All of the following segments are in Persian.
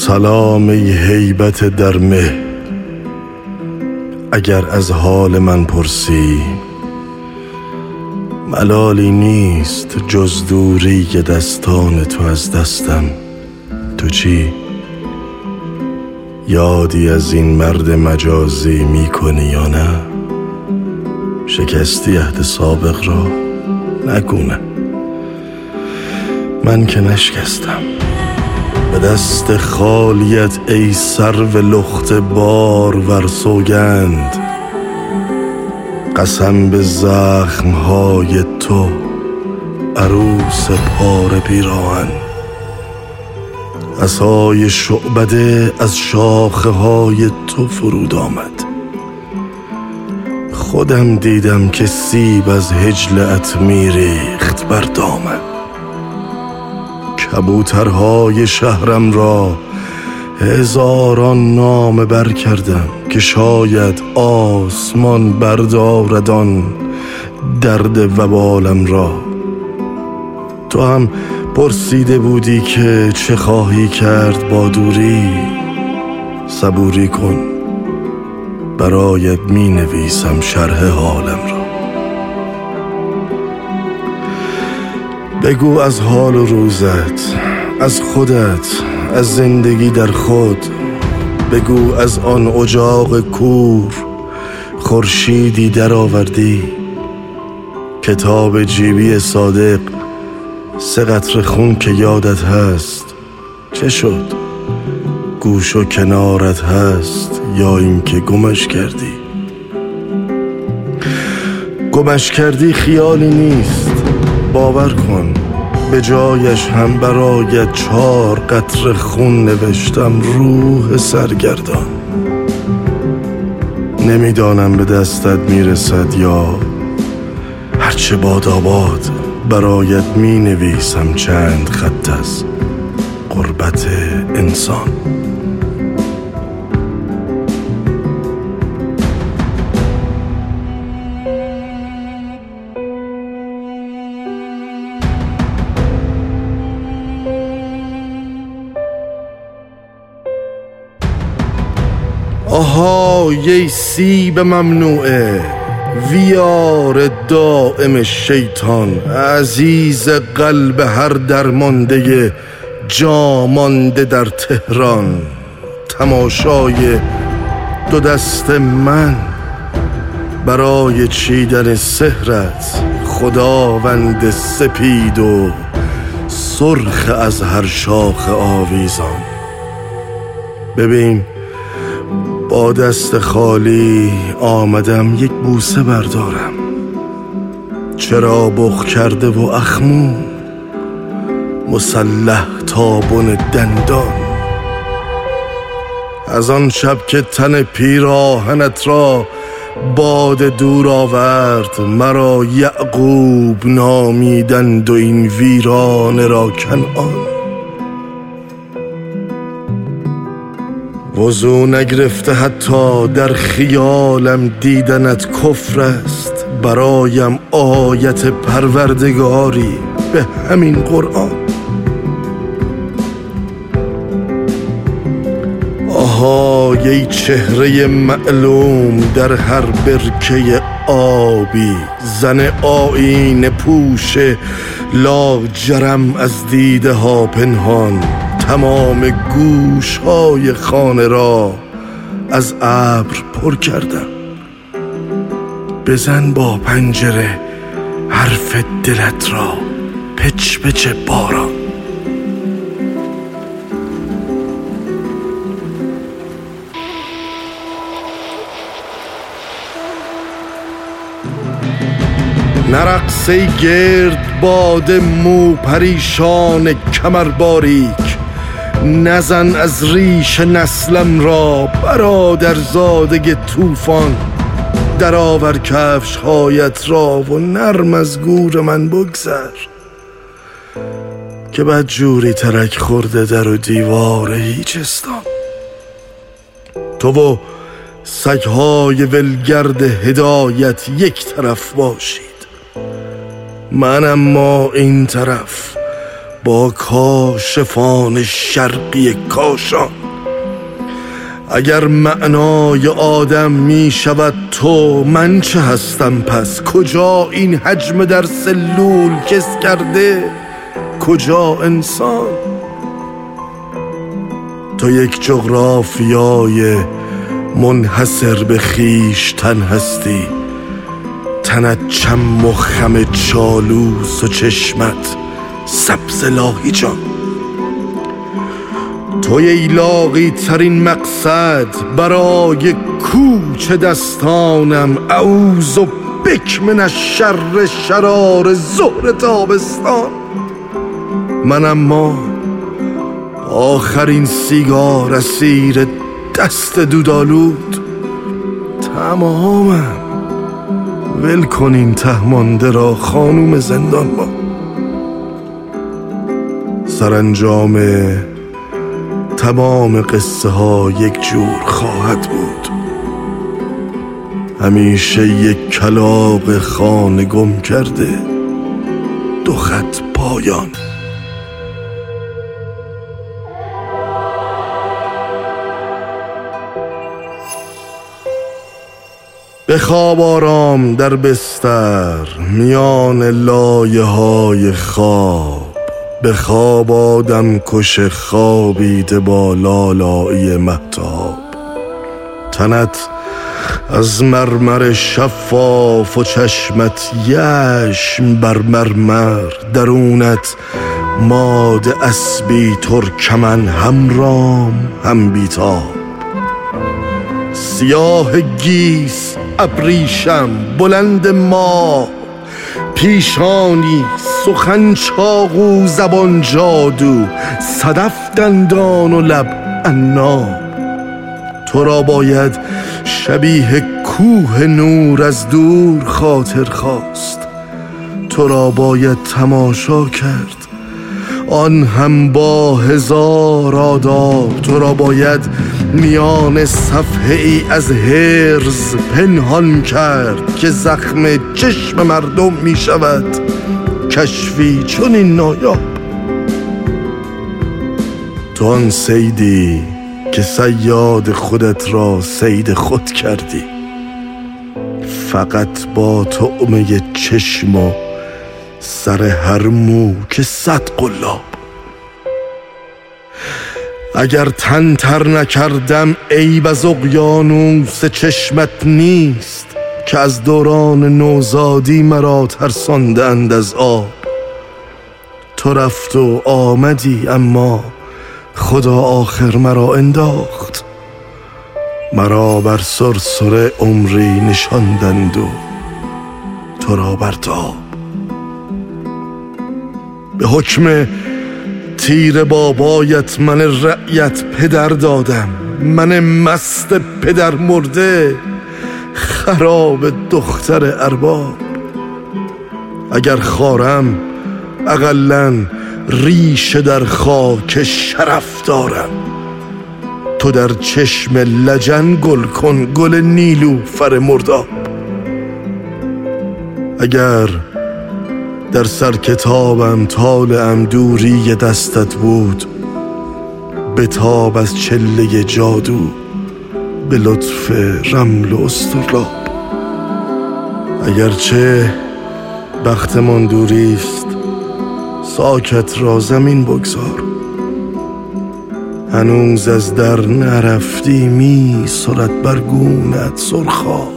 سلام ای هیبت در مه، اگر از حال من پرسی ملالی نیست جز دوری که دستان تو از دستم. تو چی؟ یادی از این مرد مجازی میکنی یا نه؟ شکستی عهد سابق را؟ نگونه. من که نشکستم. به دست خالیت ای سرو لخت بار ور سوگند، قسم به زخمهای تو عروس پاره پیراهن. عصای شعبده از شاخه های تو فرود آمد. خودم دیدم که سیب از هجلت میریخت بر دامن. کبوترهای شهرم را هزاران نامه بر کردم که شاید آسمان بردارد آن درد وبالم را. تو هم پرسیده بودی که چه خواهی کرد با دوری. صبوری کن، برایت می نویسم شرح حالم را. بگو از حال و روزت، از خودت، از زندگی در خود. بگو از آن اجاق کور خورشیدی در آوردی. کتاب جیبی صادق، 3 قطره خون که یادت هست. چه شد؟ گوش و کنارت هست یا این که گمش کردی؟ گمش کردی خیالی نیست، باور کن. به جایش هم برایت 4 قطره خون نوشتم روح سرگردان. نمیدانم به دستت میرسد یا هرچه باد آباد. برایت می نویسم چند خط از غربت انسان. آها یه سیب ممنوعه، ویار دائم شیطان، عزیز قلب هر درمانده جامانده در تهران. تماشای 2 دست من برای چیدن سحرت، خداوند سپید و سرخ از هر شاخ آویزان. ببین با دست خالی آمدم یک بوسه بردارم. چرا بخ کرده و اخمو مسلح تابون دندان. از آن شب که تن پیراهنت را باد دور آورد، مرا یعقوب نامیدند و این ویرانه را کنعان. وضو نگرفته حتی در خیالم دیدنت کفر است. برایم آیت پروردگاری به همین قرآن. آها یه چهره معلوم در هر برکه آبی، زن آیین پوش لاجرم از دیده ها پنهان. تمام گوش‌های خانه را از ابر پر کردم. بزن با پنجره حرف دلت را، پچ پچ باران. نرقص گرد باد مو پریشان کمر باریک. نزن از ریش نسلم را برادر زاده طوفان. در آور کفش هایت را و نرم از گور من بگذر، که بدجوری ترک خورده در و دیوار هیچستان. تو و سگهای ولگرد هدایت یک طرف باشید، من اما این طرف با کاشفان شرقی کاشان. اگر معنای آدم می شود تو، من چه هستم پس؟ کجا این حجم در سلول کس کرده؟ کجا انسان؟ تو یک جغرافیای منحصر به خویشتن هستی، تنت چم و خم چالوس و چشمت سبز لاهیجان. توی ایلاقی ترین مقصد برای کوچ دستانم، اعوذ بک من الشر شرار ظهر تابستان. من اما آخرین سیگار اسیر دست دودالود، تمامم. ول کن این تهمانده را خانوم زندان با. سرانجام تمام قصه ها یک جور خواهد بود، همیشه یک کلاغ خانه گم کرده، 2 خط پایان. بخواب آرام در بستر میان لایه های خواب، بخواب آدم کش خوابیده با لالایی مهتاب. تنت از مرمر شفاف و چشمت یشم بر مرمر، درونت ماد اسبی ترکمن، هم رام هم بیتاب. سیاه گیس ابریشم بلند ما، پیشانی سخن چاقو زبان جادو، صدف دندان و لب عناب. تو را باید شبیه کوه نور از دور خاطر خواست، تو را باید تماشا کرد آن هم با 1000 آداب. تو را باید میان صفحه ای از حرص پنهان کرد که زخم چشم مردم می شود کشفی چون این نایاب. تو آن صیدی که صیاد خودت را صید خود کردی، فقط با طعمه چشم و سر هر مو که 100 قلاب. اگر تن تر نکردم عیب از اقیانوس چشمت نیست، که از دوران نوزادی مرا ترساندند از آب. تو رفت و آمدی اما خدا آخر مرا انداخت، مرا بر سرسره عمری نشاندند و تو را برتاب. به حکم تیر بابایت من رعیت پدر دادم، من مست پدر مرده خراب دختر ارباب. اگر خارم اقلاً ریشه در خاک شرف دارم، تو در چشم لجن گل کن گل نیلوفر مرداب. اگر در سر کتابم طالعم دوری دستت بود، بتاب از چله جادو به لطف رمل و استرلاب. اگرچه بختمان دوریست ساکت را زمین بگذار، هنوز از در نرفتی می سرد برگونت سرخاب.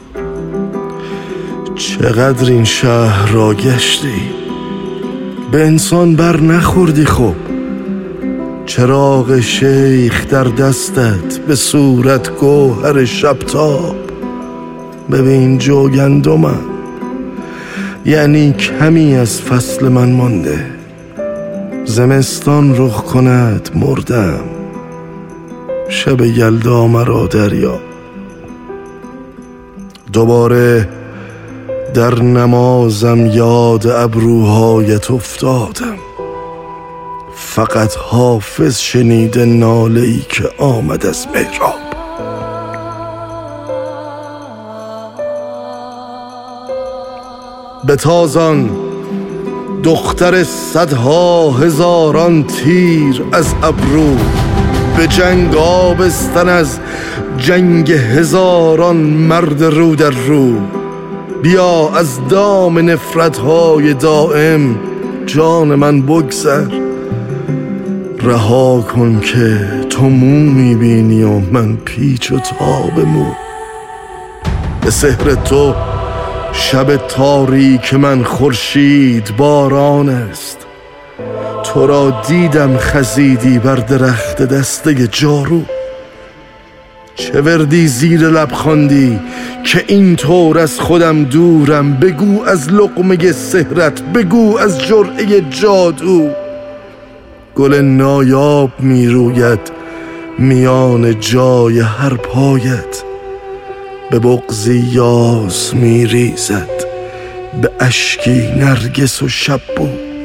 چقدر این شهر را گشتی به انسان بر نخوردی؟ خب چراغ شیخ در دستت به صورت گوهر شبتاب. ببین جوگندمم، یعنی کمی از فصل من مانده، زمستان رخ کند مردم، شب یلدا مرا دریا. دوباره در نمازم یاد ابروهایت افتادم، فقط حافظ شنیده ناله‌ای که آمد از محراب. بتازان دختر 100 هزاران تیر از ابرو، به جنگ آبستن از جنگ هزاران مرد رو در رو. بیا از دام نفرت‌های دائم جان من بگذر. رها کن که تو مو میبینی و من پیچ و تاب مو. به سحر تو شب تاریک من خورشید باران است. تو را دیدم خزیدی بر درخت دسته جارو. چه وردی زیر لب خواندی که این طور از خودم دورم؟ بگو از لقمه سحرت، بگو از جرعه جادو. گل نایاب می روید میان جای هر پایت. به بغضی یاس می ریزد به اشکی نرگس و شبو.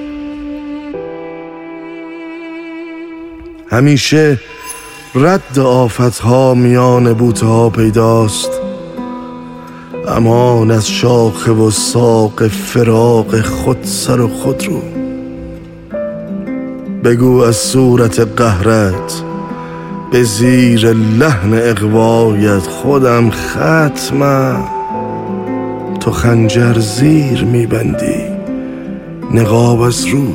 همیشه رد آفتها میان بوتها پیداست. امان از شاخه و ساق فراق خود سر و خود رو. بگو از صورت قهرت به زیر لحن اغوایت خودم ختمم. تو خنجر زیر میبندی نقاب از رو.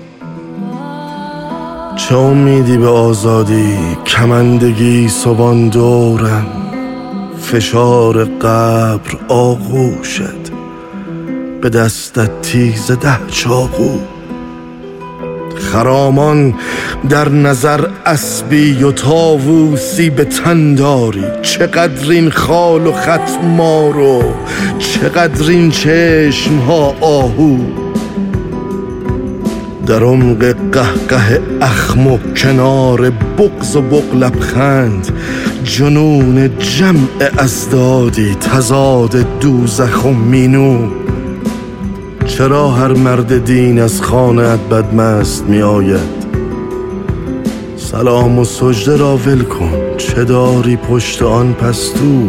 چه امیدی به آزادی کمندگی سبان دورم. فشار قبر آغوشت به دستت تیز 10 چاقو. خرامان در نظر اسبی و طاووسی به تن داری. چقدر این خال و خط مارو، چقدر این چشم ها آهو. در عمق قهقه اخم و کنار بغض و بغلبخند جنون جمع ازدادی تضاد دوزخ و مینو. چرا هر مرد دین از خانه‌ات بدمست می آید؟ سلام و سجده را ول کن، چه داری پشت آن پستو؟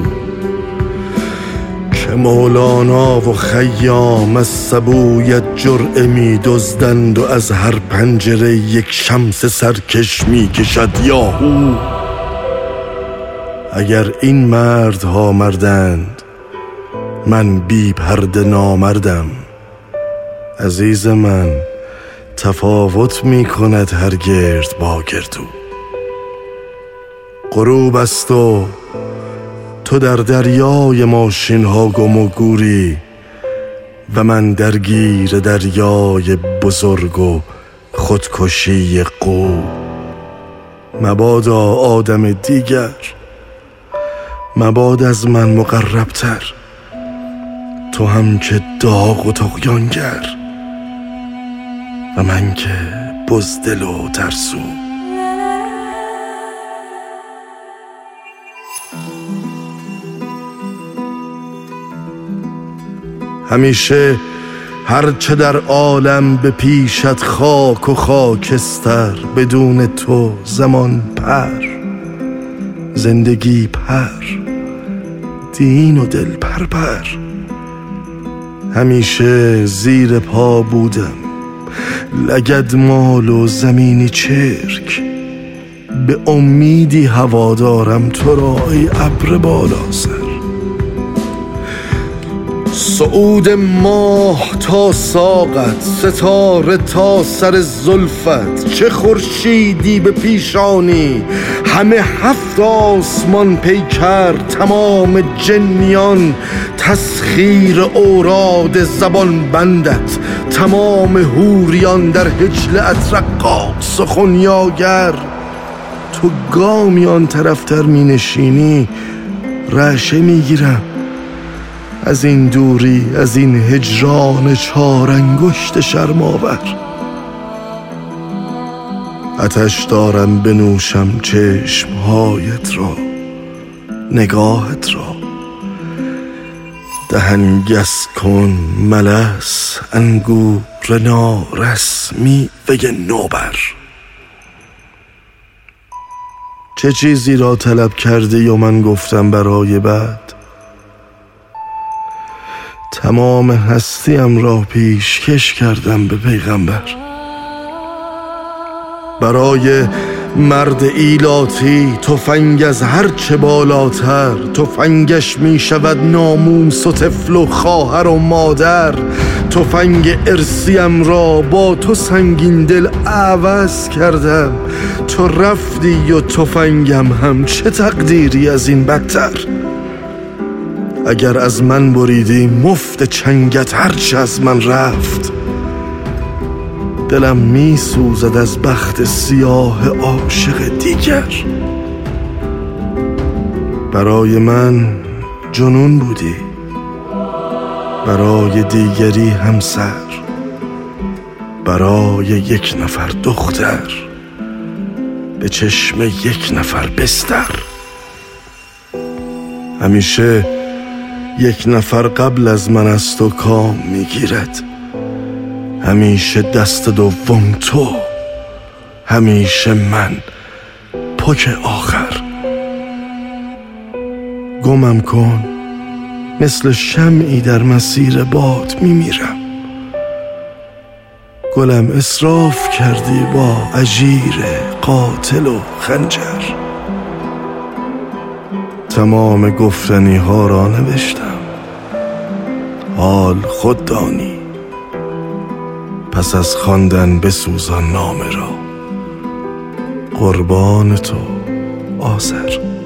که مولانا و خیام از سبویت جرعه می دزدند و از هر پنجره یک شمس سرکش می کشد یاهو. اگر این مردها مردند من بی پرده نامردم. عزیز من تفاوت می کند هر گرد با گردو. غروب است و تو در دریای ماشین ها گم و گوری و من درگیر دریای بزرگ و خودکشی قو. مبادا آدم دیگر، مباد از من مقربتر، تو هم که داغ و طغیانگر و من که بزدل و ترسو. همیشه هرچه در عالم به پیشت خاک و خاکستر. بدون تو زمان پر، زندگی پر، دین و دل پر. همیشه زیر پا بودم لگد مال و زمینی چرک. به امیدی هوادارم تو را ای ابر بالا سر. صعود ماه تا ساقت، ستاره تا سر زلفت. چه خورشیدی به پیشانی، همه 7 آسمان پیکر. تمام جنیان تسخیر اوراد زبان بندت. تمام حوریان در هجلت رقاص و خنیاگر. تو گامی آن طرفتر می نشینی رعشه می گیرم. از این دوری، از این هجران 4 انگشت شرم‌آور. آتش دارم بنوشم چشمهایت را، نگاهت را. دهن گس کن ملس انگور نارس میوه نوبر. چه چیزی را طلب کردی و من گفتم برای بعد؟ تمام هستیم را پیشکش کردم به پیغمبر. برای مرد ایلاتی تفنگ از هر چه بالاتر، تفنگش می شود ناموس و طفل و خواهر و مادر. تفنگ ارسیم را با تو سنگین دل عوض کردم، تو رفتی و تفنگم هم، چه تقدیری از این بدتر. اگر از من بریدی مفت چنگت هرچه از من رفت، دلم می سوزد از بخت سیاه عاشق دیگر. برای من جنون بودی، برای دیگری همسر، برای یک نفر دختر، به چشم یک نفر بستر. همیشه یک نفر قبل از من از تو کام میگیرد، همیشه دست دوم تو، همیشه من پک آخر. گمم کن، مثل شمعی در مسیر باد میمیرم. گلم اسراف کردی با اژیر قاتل و خنجر. تمام گفتنی ها را نوشتم، حال خود دانی. پس از خواندن بسوزان نامه را، قربان تو آذر.